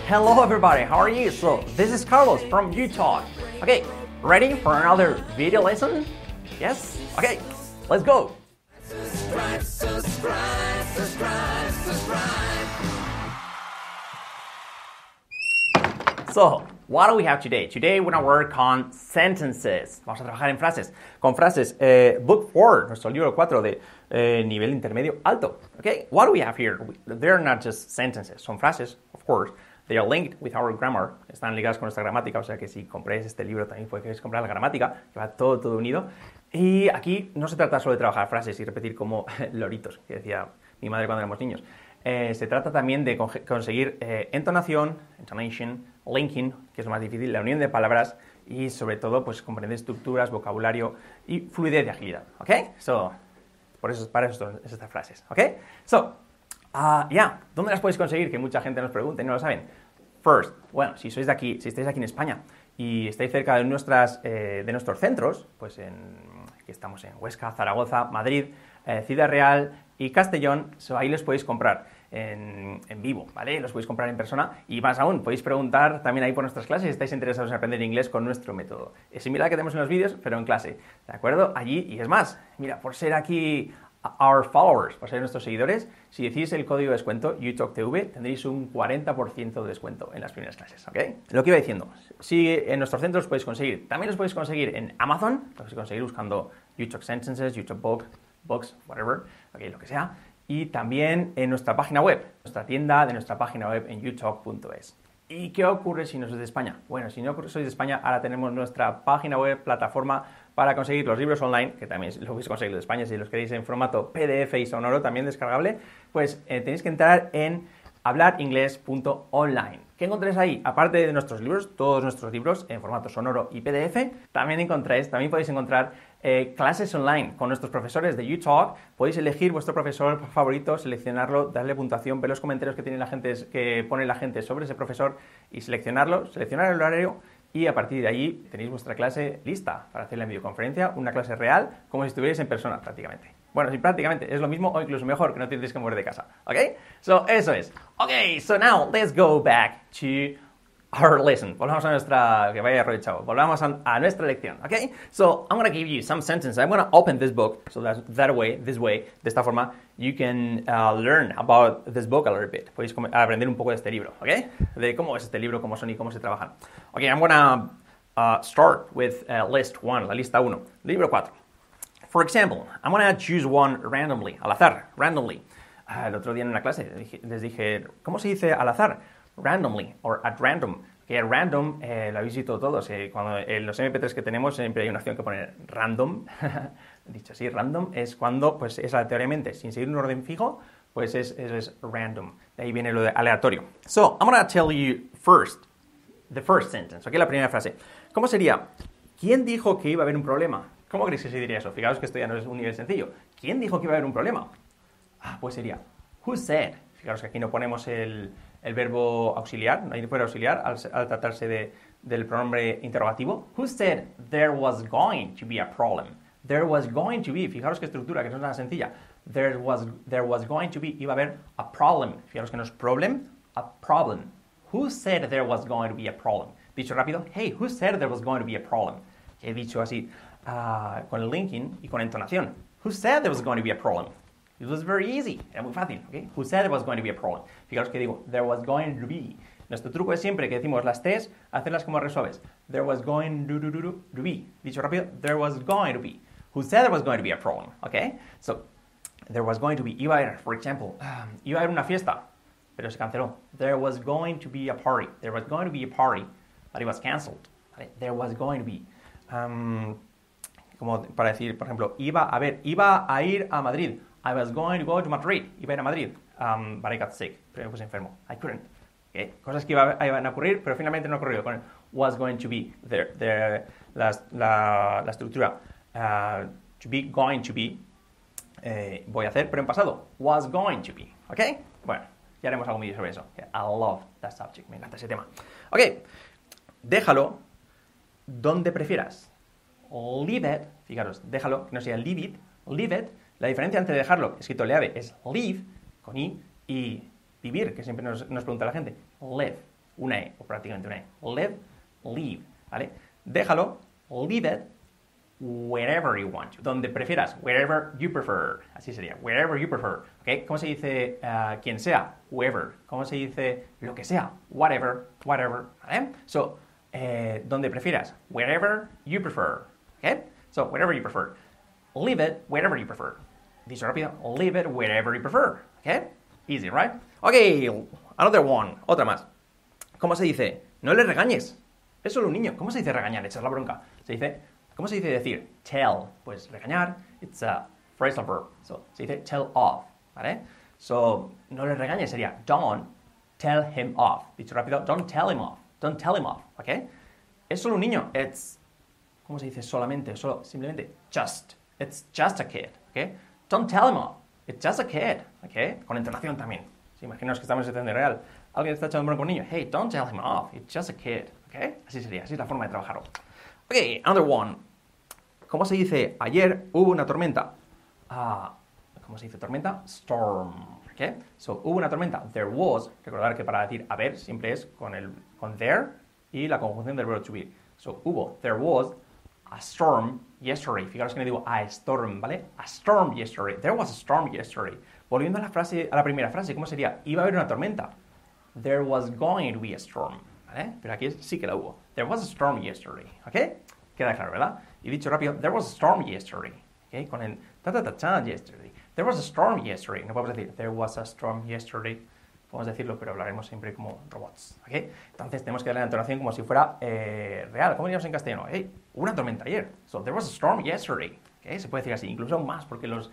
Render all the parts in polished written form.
Hello everybody, how are you? So, this is Carlos from UTalk. Okay, ready for another video lesson? Yes? Okay, let's go! Subscribe. So, what do we have today? Today we're going to work on sentences. Vamos a trabajar en frases. Con frases. Book 4, nuestro libro 4 de nivel intermedio alto. Okay, what do we have here? They're not just sentences. Son frases, of course. They are linked with our grammar. Están ligadas con nuestra gramática. O sea que si compráis este libro también podéis comprar la gramática, que va todo unido. Y aquí no se trata solo de trabajar frases y repetir como loritos, que decía mi madre cuando éramos niños. Se trata también de conseguir entonación, intonation, linking, que es lo más difícil, la unión de palabras y sobre todo pues comprender estructuras, vocabulario y fluidez de agilidad. ¿Ok? So, para eso son estas frases. ¿Ok? So, ¿dónde las podéis conseguir? Que mucha gente nos pregunta y no lo saben. First, bueno, si estáis aquí en España y estáis cerca de nuestros centros, pues aquí estamos en Huesca, Zaragoza, Madrid, Ciudad Real y Castellón, ahí los podéis comprar en vivo, ¿vale? Los podéis comprar en persona y más aún, podéis preguntar también ahí por nuestras clases si estáis interesados en aprender inglés con nuestro método. Es similar al que tenemos en los vídeos, pero en clase, ¿de acuerdo? Allí, y es más, mira, por ser aquí our followers, por ser nuestros seguidores, si decís el código de descuento UTalkTV, tendréis un 40% de descuento en las primeras clases, ¿ok? Lo que iba diciendo, si en nuestros centros los podéis conseguir, también los podéis conseguir en Amazon, los podéis conseguir buscando UTalk Sentences, UTalk Books, whatever, okay, lo que sea, y también en nuestra página web, nuestra tienda de nuestra página web en utalk.es. ¿Y qué ocurre si no sois de España? Bueno, si no sois de España, ahora tenemos nuestra página web, plataforma para conseguir los libros online, que también lo podéis conseguir de España si los queréis en formato PDF y sonoro, también descargable, pues tenéis que entrar en hablaringles.online. ¿Qué encontráis ahí? Aparte de nuestros libros, todos nuestros libros en formato sonoro y PDF, también podéis encontrar clases online con nuestros profesores de UTalk. Podéis elegir vuestro profesor favorito, seleccionarlo, darle puntuación, ver los comentarios que pone la gente sobre ese profesor y seleccionar el horario y a partir de allí tenéis vuestra clase lista para hacerla en videoconferencia, una clase real, como si estuvierais en persona prácticamente. Bueno, sí, prácticamente es lo mismo o incluso mejor, que no tendréis que mover de casa, ¿ok? So, eso es. Ok, so now let's go back to our lesson. Volvamos a volvamos a nuestra lección, ¿ok? So, I'm going to give you some sentences. I'm going to open this book, so de esta forma, you can learn about this book a little bit. Podéis aprender un poco de este libro, ¿ok? De cómo es este libro, cómo son y cómo se trabajan. Ok, I'm going to start with list 1, la lista 1, libro 4. For example, I'm going to choose one randomly, al azar, randomly. El otro día en una clase les dije, ¿cómo se dice al azar? Randomly, or at random. Que random, lo habéis visto todos, cuando en los MP3 que tenemos siempre hay una opción que pone random. Dicho así, random es cuando pues es aleatoriamente, sin seguir un orden fijo, pues es random. De ahí viene lo de aleatorio. So, I'm going to tell you the first sentence, ¿ok? La primera frase. ¿Cómo sería? ¿Quién dijo que iba a haber un problema? ¿Cómo creéis que se diría eso? Fijaos que esto ya no es un nivel sencillo. ¿Quién dijo que iba a haber un problema? Pues sería, who said? Fijaros que aquí no ponemos el verbo auxiliar, no hay fuera auxiliar al tratarse del pronombre interrogativo. Who said there was going to be a problem? There was going to be, fijaros qué estructura, que no es nada sencilla. There was going to be, iba a haber a problem. Fijaros que no es problem, a problem. Who said there was going to be a problem? Dicho rápido, hey, who said there was going to be a problem? He dicho así, con el linking y con entonación. Who said there was going to be a problem? It was very easy, era muy fácil, ¿ok? Who said there was going to be a problem? Fijaros que digo, there was going to be. Nuestro truco es siempre que decimos las T's, hacerlas como resuaves. There was going to be. Dicho rápido, there was going to be. Who said there was going to be a problem? ¿Ok? So, there was going to be. Iba a haber, for example, iba a haber una fiesta, pero se canceló. There was going to be a party. There was going to be a party, but it was cancelled. ¿Vale? There was going to be. Como para decir, por ejemplo, iba a ir a Madrid. I was going to go to Madrid. Iba a ir a Madrid. But I got sick. Pero me puse enfermo. I couldn't. ¿Okay? Cosas que iban a ocurrir, pero finalmente no ha ocurrido. Con el was going to be. La estructura. To be, going to be. Voy a hacer, pero en pasado. Was going to be. ¿Ok? Bueno, ya haremos algún vídeo sobre eso. Okay? I love that subject. Me encanta ese tema. Ok. Déjalo donde prefieras. Leave it. Fijaros, déjalo, que no sea leave it. Leave it. La diferencia entre dejarlo, escrito leave, es live, con i, y vivir, que siempre nos pregunta la gente. Live. una E, o prácticamente una E. Live, leave, ¿vale? Déjalo, leave it, wherever you want to. Donde prefieras, wherever you prefer. Así sería, wherever you prefer. ¿Okay? ¿Cómo se dice quien sea? Whoever. ¿Cómo se dice lo que sea? Whatever, whatever. ¿Vale? So, donde prefieras, wherever you prefer. ¿Okay? So, wherever you prefer. Leave it wherever you prefer. Dicho rápido, leave it wherever you prefer. ¿Okay? Easy, right? Okay, another one. Otra más. ¿Cómo se dice? No le regañes. Es solo un niño. ¿Cómo se dice regañar? Echar la bronca. Se dice, ¿cómo se dice decir? Tell. Pues regañar, it's a phrasal verb. So, se dice tell off. ¿Vale? So, no le regañes sería don't tell him off. Dicho rápido, don't tell him off. Don't tell him off. ¿Ok? Es solo un niño. It's, ¿cómo se dice solamente? Solo, simplemente, just. It's just a kid. ¿Ok? Don't tell him off. It's just a kid. ¿Ok? Con entonación también. Si imaginaos que estamos en situación real. Alguien está echando bronca con un niño. Hey, don't tell him off. It's just a kid. ¿Ok? Así sería. Así es la forma de trabajarlo. Ok, another one. ¿Cómo se dice? Ayer hubo una tormenta. ¿Cómo se dice tormenta? Storm. ¿Ok? So, hubo una tormenta. There was. Recordar que para decir haber siempre es con there y la conjunción del verbo to be. So, hubo. There was a storm yesterday. Fijaros que no digo a storm, ¿vale? A storm yesterday. There was a storm yesterday. Volviendo a la primera frase, ¿cómo sería? Iba a haber una tormenta. There was going to be a storm. ¿Vale? Pero aquí sí que la hubo. There was a storm yesterday. ¿Ok? Queda claro, ¿verdad? Y dicho rápido, there was a storm yesterday. ¿Ok? Con el ta-ta-ta-ta yesterday. There was a storm yesterday. No podemos decir, there was a storm yesterday. Podemos decirlo, pero hablaremos siempre como robots. ¿Ok? Entonces tenemos que darle la entonación como si fuera real. ¿Cómo diríamos en castellano? Hey, hubo una tormenta ayer. So, there was a storm yesterday. ¿Ok? Se puede decir así. Incluso más, porque los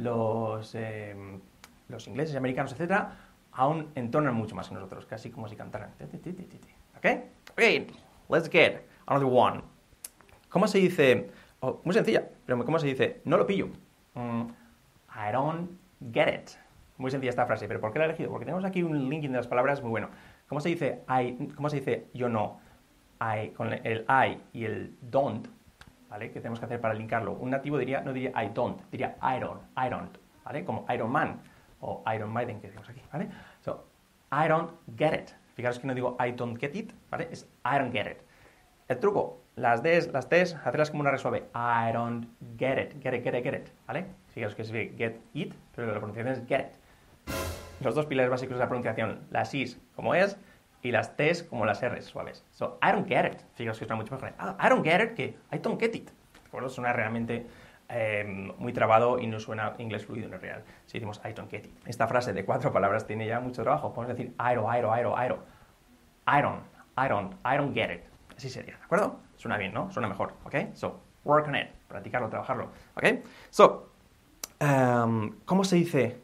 ingleses y americanos, etcétera, aún entonan mucho más que nosotros, casi como si cantaran. ¿Ok? Ok, let's get another one. ¿Cómo se dice? Muy sencilla, pero ¿cómo se dice? No lo pillo. I don't get it. Muy sencilla esta frase, pero ¿por qué la he elegido? Porque tenemos aquí un linking de las palabras muy bueno. ¿Cómo se dice cómo se dice yo no? Con el I y el don't, ¿vale? ¿Qué tenemos que hacer para linkarlo? Un nativo no diría I don't, diría I don't, ¿vale? Como Iron Man o Iron Maiden que decimos aquí, ¿vale? So, I don't get it. Fijaros que no digo I don't get it, ¿vale? Es I don't get it. El truco, las T's, hacerlas como una R suave. I don't get it, get it, ¿vale? Fijaros que se ve get it, pero la pronunciación es get it. Los dos pilares básicos de la pronunciación, las I's como es y las T's como las R's suaves. So, I don't get it. Fijaros que suena mucho mejor. I don't get it que I don't get it. ¿De acuerdo? Suena realmente muy trabado y no suena inglés fluido en el real. Si decimos I don't get it. Esta frase de 4 palabras tiene ya mucho trabajo. Podemos decir I don't get it. Así sería, ¿de acuerdo? Suena bien, ¿no? Suena mejor, ¿ok? So, work on it. Practicarlo, trabajarlo, ¿ok? So, ¿cómo se dice?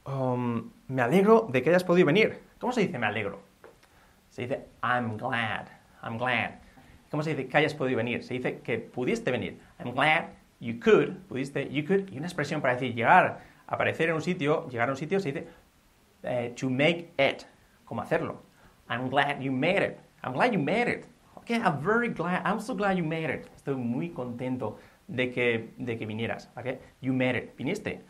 Me alegro de que hayas podido venir. ¿Cómo se dice me alegro? Se dice I'm glad. ¿Cómo se dice que hayas podido venir? Se dice que pudiste venir. I'm glad you could. Pudiste, you could. Y una expresión para decir llegar, aparecer en un sitio, llegar a un sitio, se dice to make it. ¿Cómo hacerlo? I'm glad you made it. I'm glad you made it. Okay, I'm so glad you made it. Estoy muy contento de que vinieras. Okay? You made it. Viniste.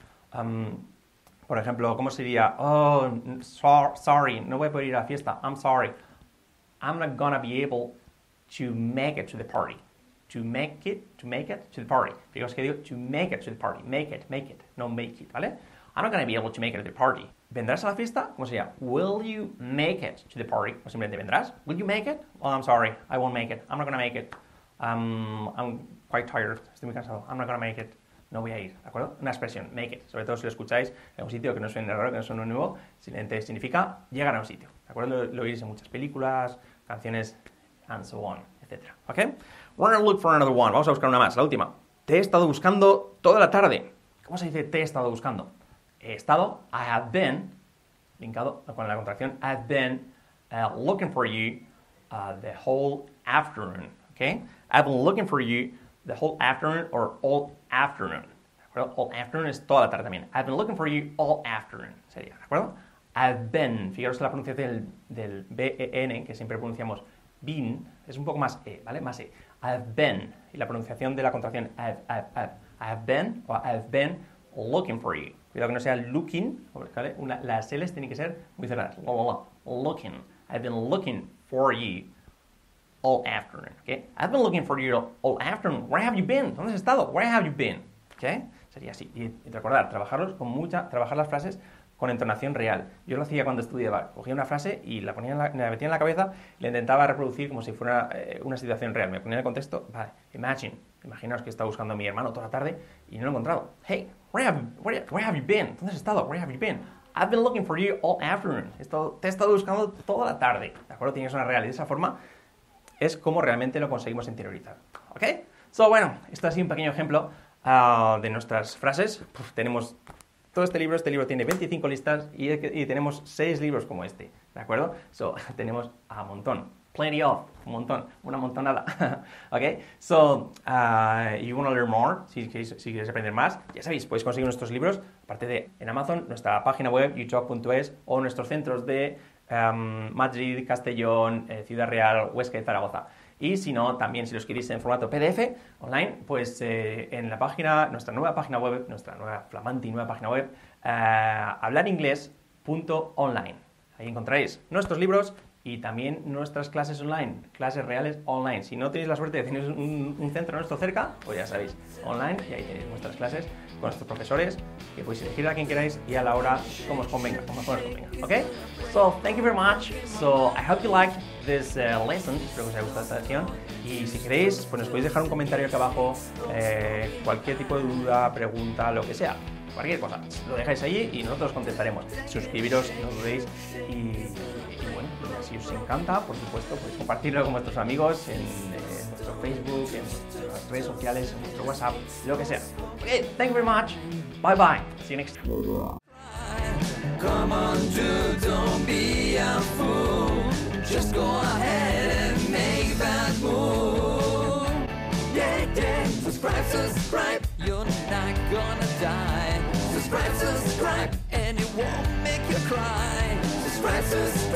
Por ejemplo, ¿cómo sería? Oh, sorry, no voy a poder ir a la fiesta. I'm sorry. I'm not gonna be able to make it to the party. To make it to the party. Fijaos que digo to make it to the party. Make it, no make it, ¿vale? I'm not gonna be able to make it to the party. ¿Vendrás a la fiesta? ¿Cómo sería? Will you make it to the party? O simplemente ¿vendrás? Will you make it? Oh, I'm sorry, I won't make it. I'm not gonna make it. I'm quite tired. Estoy muy cansado. I'm not gonna make it. No voy a ir, ¿de acuerdo? Una expresión, make it. Sobre todo si lo escucháis en un sitio que no suene raro, que no suene nuevo, simplemente significa llegar a un sitio, ¿de acuerdo? Lo oiréis en muchas películas, canciones, and so on, etc. ¿Ok? We're gonna look for another one. Vamos a buscar una más, la última. Te he estado buscando toda la tarde. ¿Cómo se dice te he estado buscando? He estado, I have been, linkado con la contracción, I've been looking for you the whole afternoon, ¿ok? I've been looking for you the whole afternoon or all afternoon. ¿De acuerdo? All afternoon es toda la tarde también. I've been looking for you all afternoon. Sería, ¿de acuerdo? I've been. Fijaros la pronunciación del B-E-N, que siempre pronunciamos been, es un poco más E, ¿vale? Más E. I've been. Y la pronunciación de la contracción I've been o I've been looking for you. Cuidado que no sea looking, ¿vale? Las L's tienen que ser muy cerradas. Looking. I've been looking for you all afternoon. Okay? I've been looking for you all afternoon. Where have you been? ¿Dónde has estado? Where have you been? Okay? Sería así. Y recordar, trabajar las frases con entonación real. Yo lo hacía cuando estudiaba. Cogía una frase y la metía en la cabeza y la intentaba reproducir como si fuera una situación real. Me ponía en el contexto. Vale, imaginaos que estaba buscando a mi hermano toda la tarde y no lo he encontrado. Hey, where have you been? ¿Dónde has estado? Where have you been? I've been looking for you all afternoon. Te he estado buscando toda la tarde. ¿De acuerdo? Tienes una real y de esa forma es como realmente lo conseguimos interiorizar. ¿Ok? So, bueno, esto ha sido un pequeño ejemplo de nuestras frases. Tenemos todo este libro tiene 25 listas y tenemos 6 libros como este, ¿de acuerdo? So, tenemos a montón. Plenty of, un montón, una montonada. ¿Ok? So, you want to learn more, si queréis aprender más, ya sabéis, podéis conseguir nuestros libros, aparte de en Amazon, nuestra página web, youtalk.es, o nuestros centros de Madrid, Castellón, Ciudad Real, Huesca y Zaragoza. Y si no, también si los queréis en formato PDF online, pues en la página, nuestra nueva página web, nuestra nueva flamante y nueva página web, hablaringles.online. Ahí encontraréis nuestros libros y también nuestras clases online, clases reales online. Si no tenéis la suerte de tener un centro nuestro cerca, pues ya sabéis, online, y ahí tenéis nuestras clases con nuestros profesores, que podéis elegir a quien queráis y a la hora como os convenga, como mejor os convenga. ¿Ok? So, thank you very much. So, I hope you liked this lesson. Espero que os haya gustado esta lección. Y si queréis, pues nos podéis dejar un comentario aquí abajo, cualquier tipo de duda, pregunta, lo que sea. Cualquier cosa, lo dejáis allí y nosotros contestaremos. Suscribiros, no dudéis y bueno, si os encanta, por supuesto, podéis compartirlo con vuestros amigos en nuestro Facebook, en nuestras redes sociales, en nuestro WhatsApp, lo que sea. Okay, thank you very much. Bye bye. See you next time. Come on, dude, don't be a fool. Just go ahead and make that move. Yeah. Subscribe. You're not gonna die. Subscribe, and it won't make you cry. Subscribe.